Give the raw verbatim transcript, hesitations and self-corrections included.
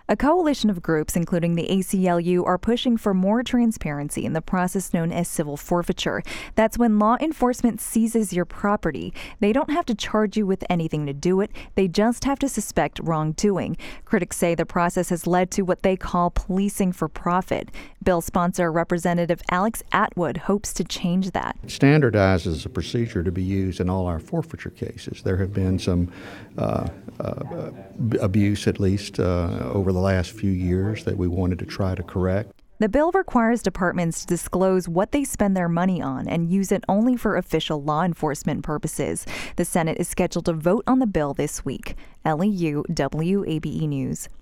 A coalition of groups, including the A C L U, are pushing for more transparency in the process known as civil forfeiture. That's when law enforcement seizes your property. They don't have to charge you with anything to do it. They just have to suspect wrongdoing. Critics say the process has led to what they call policing for profit. Bill sponsor Representative Alex Atwood hopes to change that. It standardizes a procedure to be used in all our forfeiture cases. There have been some uh, uh, abuse, at least, uh, over the last few years that we wanted to try to correct. The bill requires departments to disclose what they spend their money on and use it only for official law enforcement purposes. The Senate is scheduled to vote on the bill this week. Ellie Yu, W A B E News.